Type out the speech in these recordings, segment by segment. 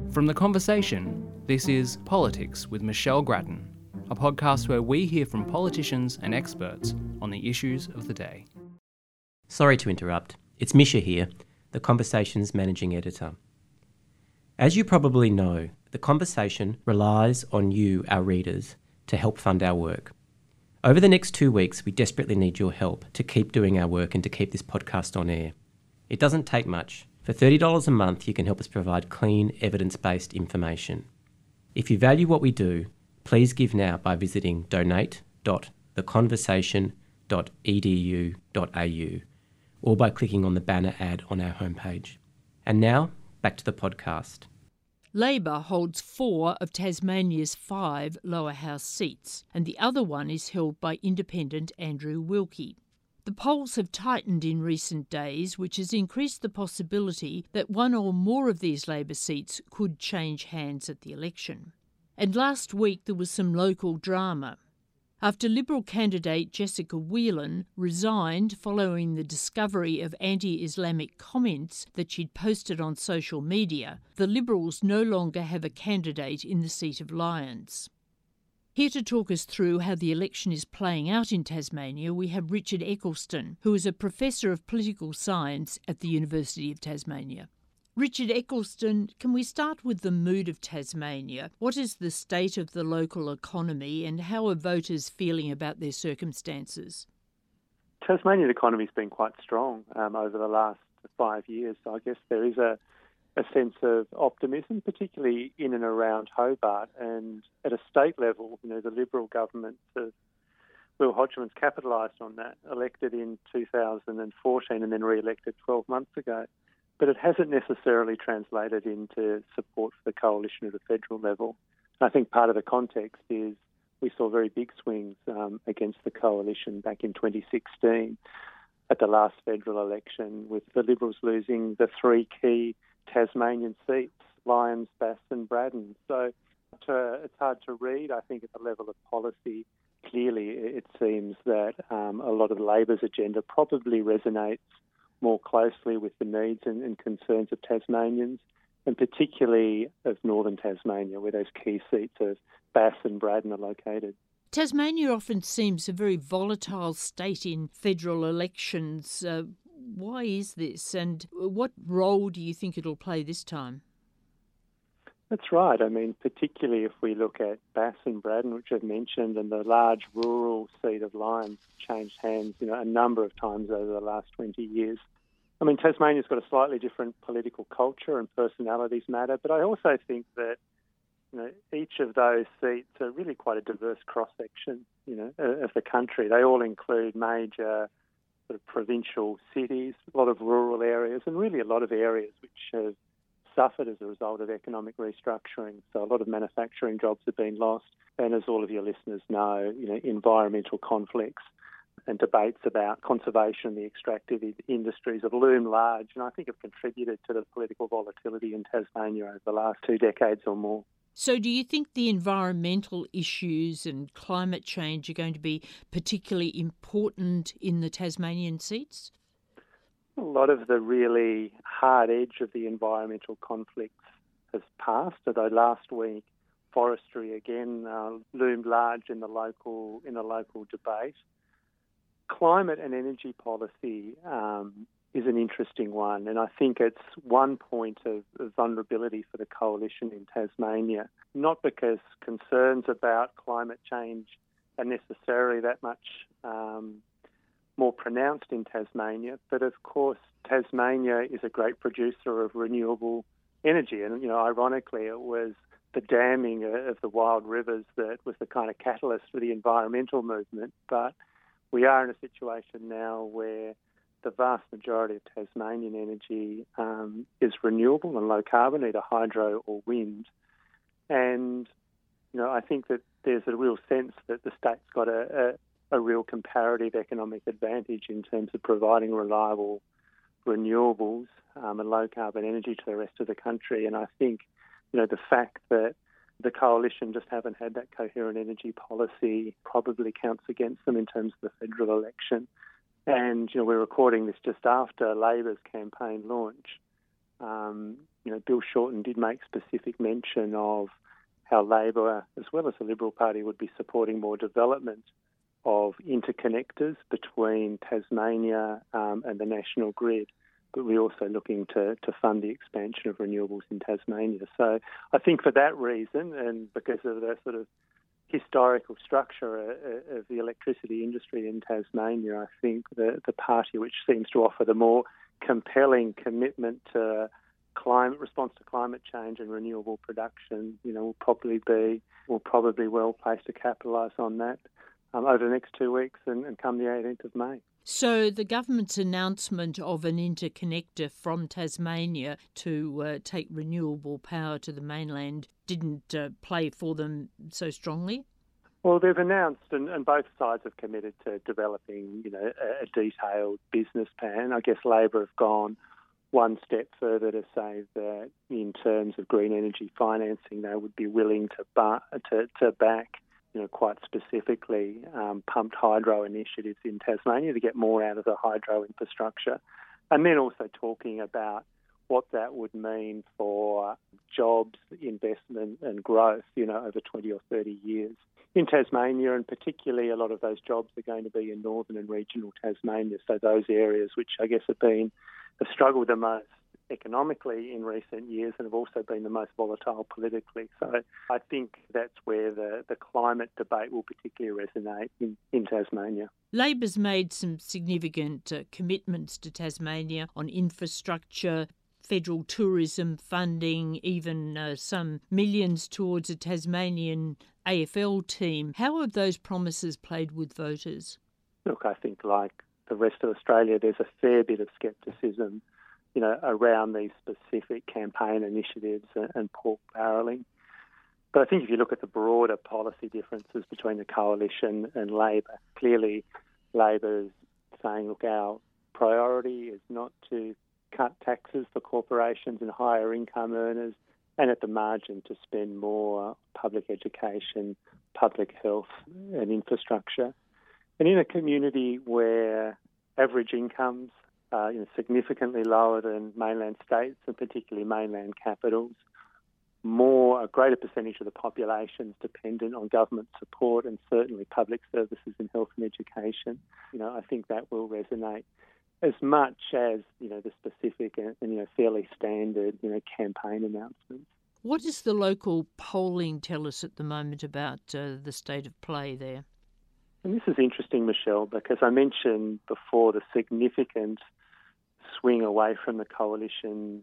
From The Conversation, this is Politics with Michelle Grattan, a podcast where we hear from politicians and experts on the issues of the day. Sorry to interrupt. It's Misha here, The Conversation's managing editor. As you probably know, The Conversation relies on you, our readers, to help fund our work. Over the next 2 weeks, we desperately need your help to keep doing our work and to keep this podcast on air. It doesn't take much. For $30 a month, you can help us provide clean, evidence-based information. If you value what we do, please give now by visiting donate.theconversation.edu.au or by clicking on the banner ad on our homepage. And now, back to the podcast. Labor holds 4 of Tasmania's 5 lower house seats, and the other one is held by independent Andrew Wilkie. The polls have tightened in recent days, which has increased the possibility that one or more of these Labor seats could change hands at the election. And last week there was some local drama. After Liberal candidate Jessica Whelan resigned following the discovery of anti-Islamic comments that she'd posted on social media, the Liberals no longer have a candidate in the seat of Lyons. Here to talk us through how the election is playing out in Tasmania, we have Richard Eccleston, who is a Professor of Political Science at the University of Tasmania. Richard Eccleston, can we start with the mood of Tasmania? What is the state of the local economy and how are voters feeling about their circumstances? Tasmanian economy's been quite strong over the last 5 years. So I guess there is a sense of optimism, particularly in and around Hobart. And at a state level, the Liberal government of Will Hodgman's capitalised on that, elected in 2014 and then re-elected 12 months ago. But it hasn't necessarily translated into support for the coalition at a federal level. And I think part of the context is we saw very big swings against the coalition back in 2016 at the last federal election, with the Liberals losing the 3 key Tasmanian seats, Lyons, Bass and Braddon. So it's hard to read. I think at the level of policy, clearly it seems that a lot of Labor's agenda probably resonates more closely with the needs and concerns of Tasmanians, and particularly of northern Tasmania, where those key seats of Bass and Braddon are located. Tasmania often seems a very volatile state in federal elections. Why is this, and what role do you think it'll play this time? That's right. I mean, particularly if we look at Bass and Braddon, which I've mentioned, and the large rural seat of Lyons changed hands, a number of times over the last 20 years. I mean, Tasmania's got a slightly different political culture and personalities matter, but I also think that, each of those seats are really quite a diverse cross-section, of the country. They all include major sort of provincial cities, a lot of rural areas, and really a lot of areas which have suffered as a result of economic restructuring. So a lot of manufacturing jobs have been lost. And as all of your listeners know, environmental conflicts and debates about conservation, the extractive industries have loomed large, and I think have contributed to the political volatility in Tasmania over the last 2 decades or more. So do you think the environmental issues and climate change are going to be particularly important in the Tasmanian seats? A lot of the really hard edge of the environmental conflicts has passed, although last week forestry again loomed large in the local debate. Climate and energy policy is an interesting one, and I think it's one point of vulnerability for the coalition in Tasmania, not because concerns about climate change are necessarily that much more pronounced in Tasmania, but of course Tasmania is a great producer of renewable energy, and ironically it was the damming of the wild rivers that was the kind of catalyst for the environmental movement. But we are in a situation now where the vast majority of Tasmanian energy is renewable and low carbon, either hydro or wind. And, I think that there's a real sense that the state's got a real comparative economic advantage in terms of providing reliable renewables and low carbon energy to the rest of the country. And I think, the fact that the coalition just haven't had that coherent energy policy probably counts against them in terms of the federal election. And, we're recording this just after Labor's campaign launch. Bill Shorten did make specific mention of how Labor, as well as the Liberal Party, would be supporting more development of interconnectors between Tasmania and the national grid. But we're also looking to fund the expansion of renewables in Tasmania. So I think for that reason, and because of the sort of historical structure of the electricity industry in Tasmania, I think the party which seems to offer the more compelling commitment to response to climate change and renewable production, will probably well placed to capitalise on that over the next 2 weeks and come the 18th of May. So the government's announcement of an interconnector from Tasmania to take renewable power to the mainland didn't play for them so strongly? Well, they've announced, and both sides have committed to developing, a detailed business plan. I guess Labor have gone one step further to say that in terms of green energy financing, they would be willing to back, quite specifically, pumped hydro initiatives in Tasmania to get more out of the hydro infrastructure. And then also talking about what that would mean for jobs, investment and growth, over 20 or 30 years. In Tasmania, and particularly a lot of those jobs are going to be in northern and regional Tasmania, so those areas which I guess have struggled the most economically in recent years and have also been the most volatile politically. So I think that's where the climate debate will particularly resonate in Tasmania. Labor's made some significant commitments to Tasmania on infrastructure, federal tourism funding, even some millions towards a Tasmanian AFL team. How have those promises played with voters? Look, I think like the rest of Australia, there's a fair bit of scepticism, around these specific campaign initiatives and pork barrelling. But I think if you look at the broader policy differences between the Coalition and Labor, clearly Labor's saying, look, our priority is not to cut taxes for corporations and higher income earners, and at the margin to spend more public education, public health and infrastructure. And in a community where average incomes are significantly lower than mainland states and particularly mainland capitals, a greater percentage of the population is dependent on government support and certainly public services in health and education. I think that will resonate as much as, the specific and fairly standard, campaign announcements. What does the local polling tell us at the moment about the state of play there? And this is interesting, Michelle, because I mentioned before the significant swing away from the Coalition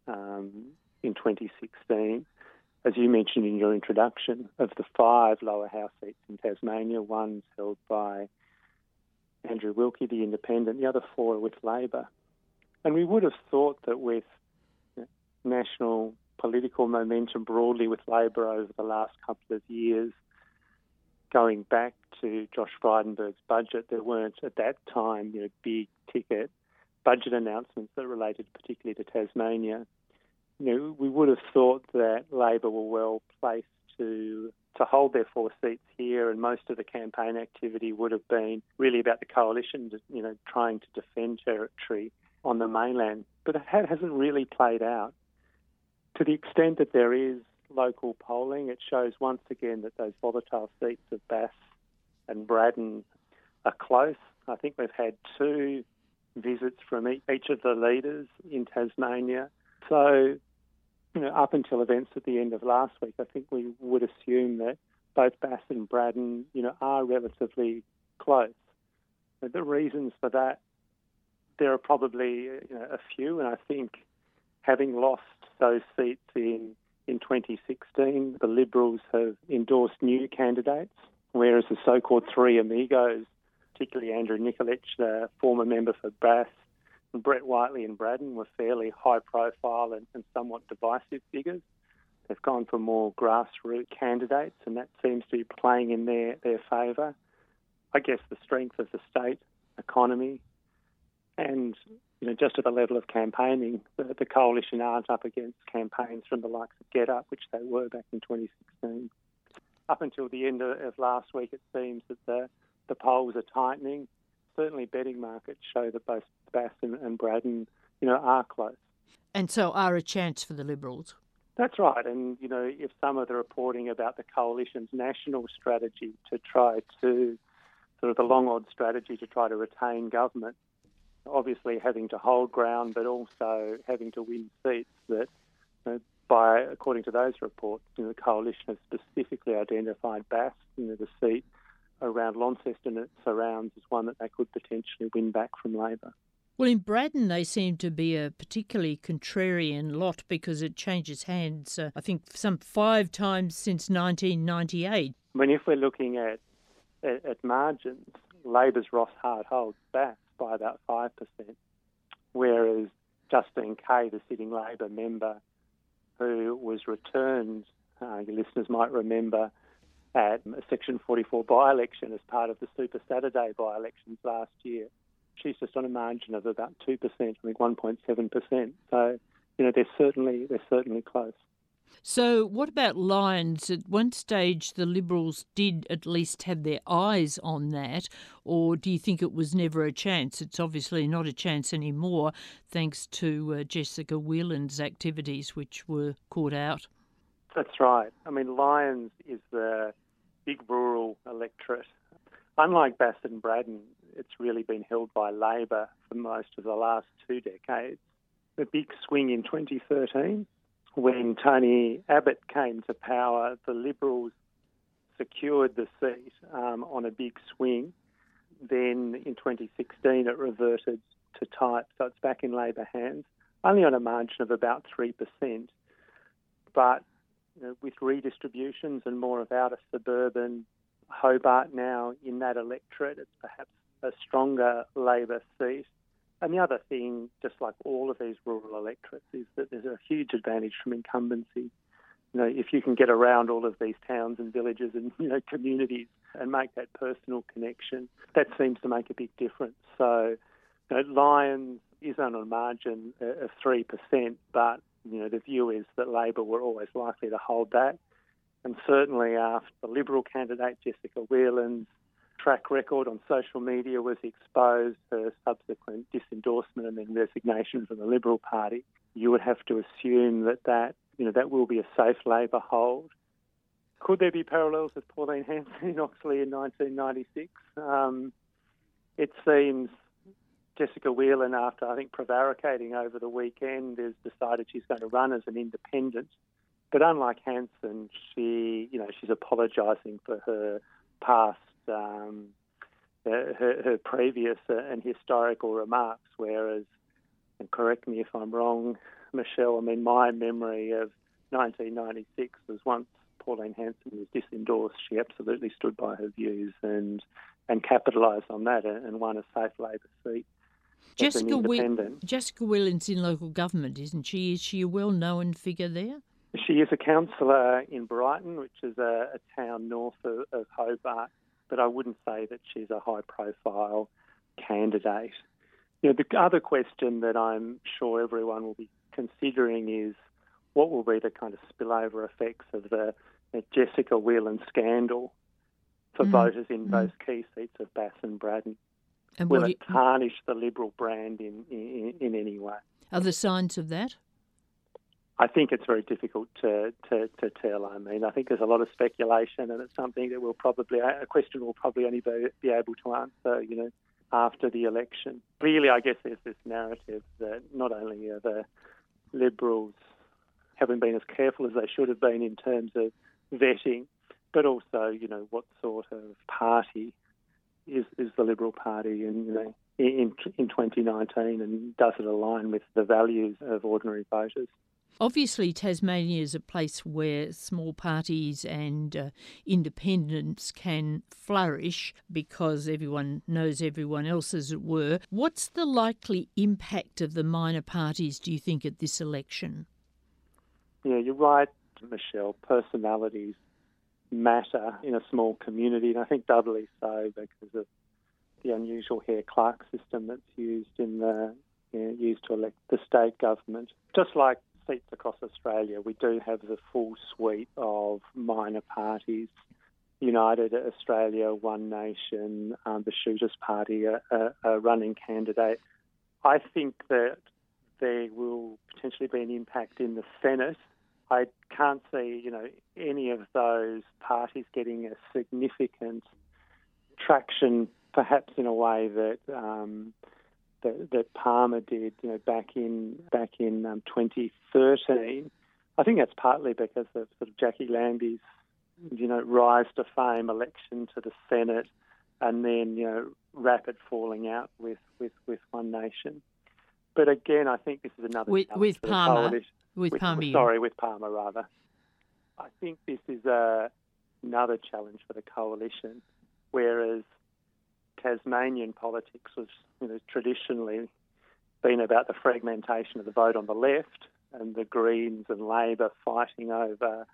in 2016. As you mentioned in your introduction, of the 5 lower house seats in Tasmania, one's held by Andrew Wilkie, the independent, the other 4 are with Labor. And we would have thought that with national political momentum broadly with Labor over the last couple of years, going back to Josh Frydenberg's budget, there weren't at that time big ticket budget announcements that related particularly to Tasmania. We would have thought that Labor were well placed to hold their 4 seats here, and most of the campaign activity would have been really about the Coalition, trying to defend territory on the mainland. But it hasn't really played out. To the extent that there is local polling, it shows once again that those volatile seats of Bass and Braddon are close. I think we've had 2 visits from each of the leaders in Tasmania. So, up until events at the end of last week, I think we would assume that both Bass and Braddon, are relatively close. But the reasons for that, there are probably a few, and I think having lost those seats in 2016, the Liberals have endorsed new candidates, whereas the so-called 3 amigos, particularly Andrew Nikolic, the former member for Bass, and Brett Whiteley and Braddon, were fairly high-profile and somewhat divisive figures. They've gone for more grassroots candidates, and that seems to be playing in their favour. I guess the strength of the state economy and, just at the level of campaigning, the Coalition aren't up against campaigns from the likes of Get Up, which they were back in 2016. Up until the end of last week, it seems that the polls are tightening. Certainly betting markets show that both Bass and Braddon, are close. And so are a chance for the Liberals. That's right. And, if some of the reporting about the Coalition's national strategy to try to, sort of the long-odd strategy to try to retain government, obviously having to hold ground but also having to win seats, that according to those reports, the Coalition has specifically identified Bass, the seat around Launceston and its surrounds, as one that they could potentially win back from Labor. Well, in Braddon, they seem to be a particularly contrarian lot because it changes hands, I think, some 5 times since 1998. I mean, if we're looking at margins, Labor's Ross Hart holds Bass by about 5%, whereas Justine Kay, the sitting Labor member, who was returned, your listeners might remember, at a Section 44 by-election as part of the Super Saturday by-elections last year. She's just on a margin of about 2%, I think 1.7%. So, they're certainly close. So what about Lyons? At one stage, the Liberals did at least have their eyes on that, or do you think it was never a chance? It's obviously not a chance anymore, thanks to Jessica Whelan's activities, which were caught out. That's right. I mean, Lyons is the big rural electorate. Unlike Bass and Braddon, it's really been held by Labor for most of the last 2 decades. The big swing in 2013, when Tony Abbott came to power, the Liberals secured the seat on a big swing. Then in 2016 it reverted to type, so it's back in Labor hands, only on a margin of about 3%. But with redistributions and more of outer suburban Hobart now in that electorate, it's perhaps a stronger Labor seat. And the other thing, just like all of these rural electorates, is that there's a huge advantage from incumbency. If you can get around all of these towns and villages and, communities and make that personal connection, that seems to make a big difference. So, Lyons is on a margin of 3%, but, the view is that Labor were always likely to hold that. And certainly after the Liberal candidate, Jessica Whelan's track record on social media was exposed, her subsequent disendorsement and then resignation from the Liberal Party, you would have to assume that will be a safe Labor hold. Could there be parallels with Pauline Hanson in Oxley in 1996? It seems Jessica Whelan, after I think prevaricating over the weekend, has decided she's going to run as an independent. But unlike Hanson, she's apologising for her past, her previous and historical remarks. Whereas, and correct me if I'm wrong, Michelle, I mean, my memory of 1996 was once Pauline Hanson was disendorsed, she absolutely stood by her views and capitalised on that and won a safe Labor seat. Jessica Whelan's in local government, isn't she? Is she a well-known figure there? She is a councillor in Brighton, which is a town north of Hobart, but I wouldn't say that she's a high-profile candidate. The other question that I'm sure everyone will be considering is what will be the kind of spillover effects of the Jessica Whelan scandal for voters in those key seats of Bass and Braddon. And will it tarnish the Liberal brand in any way? Are there signs of that? I think it's very difficult to tell. I mean, I think there's a lot of speculation, and it's something that a question we'll probably only be able to answer, after the election. Really, I guess there's this narrative that not only are the Liberals haven't been as careful as they should have been in terms of vetting, but also, what sort of party is the Liberal Party in 2019, and does it align with the values of ordinary voters? Obviously, Tasmania is a place where small parties and independents can flourish because everyone knows everyone else, as it were. What's the likely impact of the minor parties, do you think, at this election? Yeah, you're right, Michelle. Personalities matter in a small community, and I think doubly so because of the unusual Hare-Clark system that's used used to elect the state government. Just like seats across Australia, we do have the full suite of minor parties. United Australia, One Nation, the Shooters Party, a running candidate. I think that there will potentially be an impact in the Senate. I can't see, any of those parties getting a significant traction, perhaps in a way that that Palmer did, back in 2013. I think that's partly because of sort of Jackie Lambie's, rise to fame, election to the Senate, and then rapid falling out with One Nation. But again, I think this is another with Palmer. With Palmer rather. I think this is another challenge for the coalition, whereas Tasmanian politics was, traditionally been about the fragmentation of the vote on the left and the Greens and Labor fighting over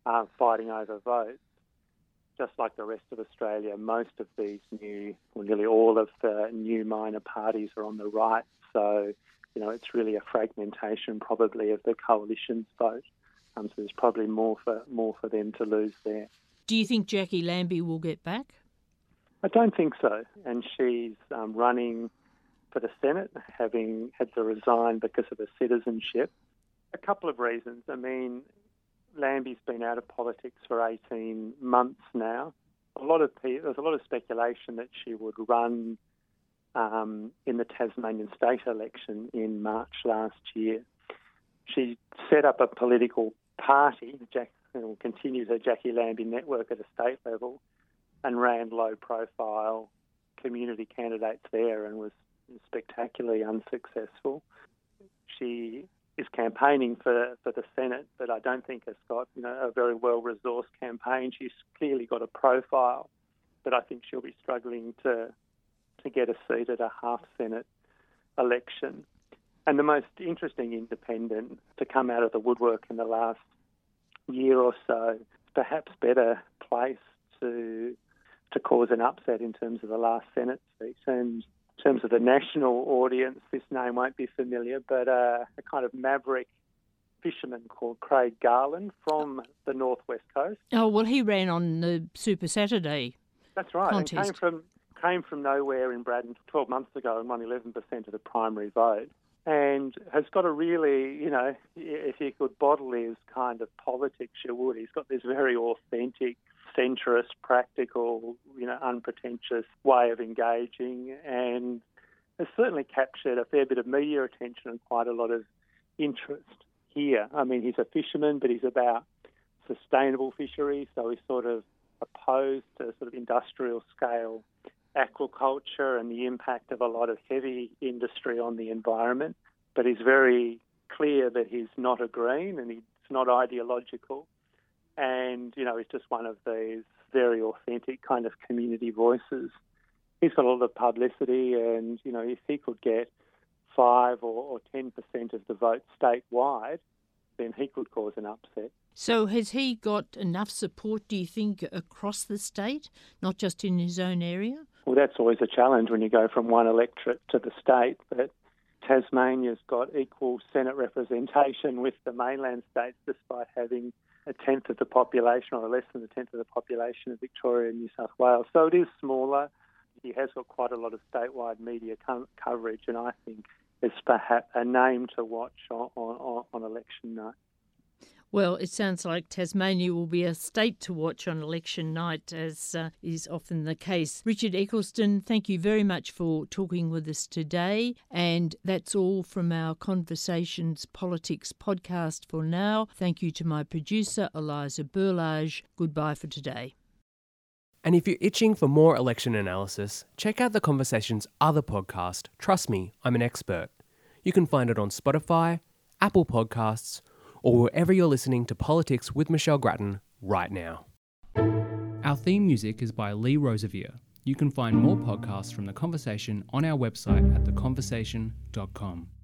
votes. Just like the rest of Australia, most of these nearly all of the new minor parties are on the right. So, it's really a fragmentation probably of the coalition's vote. So there's probably more for them to lose there. Do you think Jackie Lambie will get back? I don't think so. And she's running for the Senate, having had to resign because of her citizenship. A couple of reasons. I mean, Lambie's been out of politics for 18 months now. There's a lot of speculation that she would run in the Tasmanian state election in March last year. She set up a political party, and continues her Jackie Lambie network at a state level, and ran low-profile community candidates there and was spectacularly unsuccessful. She is campaigning for the Senate, but I don't think has got a very well-resourced campaign. She's clearly got a profile, but I think she'll be struggling to get a seat at a half-Senate election. And the most interesting independent to come out of the woodwork in the last year or so, perhaps better placed to cause an upset in terms of the last Senate seat. And in terms of the national audience, this name won't be familiar, but a kind of maverick fisherman called Craig Garland from the Northwest Coast. Oh, well, he ran on the Super Saturday. That's right. Contest. And came from nowhere in Braddon 12 months ago and won 11% of the primary vote, and has got a really, if he could bottle his kind of politics, you would. He's got this very authentic, centrist, practical, unpretentious way of engaging, and has certainly captured a fair bit of media attention and quite a lot of interest here. I mean, he's a fisherman, but he's about sustainable fisheries, so he's sort of opposed to sort of industrial scale aquaculture and the impact of a lot of heavy industry on the environment. But he's very clear that he's not a Green and he's not ideological. And, he's just one of these very authentic kind of community voices. He's got a lot of publicity and, if he could get 5 or 10% of the vote statewide, then he could cause an upset. So has he got enough support, do you think, across the state, not just in his own area? Well, that's always a challenge when you go from one electorate to the state, but Tasmania's got equal Senate representation with the mainland states despite having a tenth of the population or less than a tenth of the population of Victoria and New South Wales. So it is smaller. He has got quite a lot of statewide media coverage, and I think is perhaps a name to watch on election night. Well, it sounds like Tasmania will be a state to watch on election night, as is often the case. Richard Eccleston, thank you very much for talking with us today. And that's all from our Conversations Politics podcast for now. Thank you to my producer, Eliza Burlage. Goodbye for today. And if you're itching for more election analysis, check out the Conversations' other podcast, Trust Me, I'm an Expert. You can find it on Spotify, Apple Podcasts, or wherever you're listening to Politics with Michelle Grattan right now. Our theme music is by Lee Rosevier. You can find more podcasts from The Conversation on our website at theconversation.com.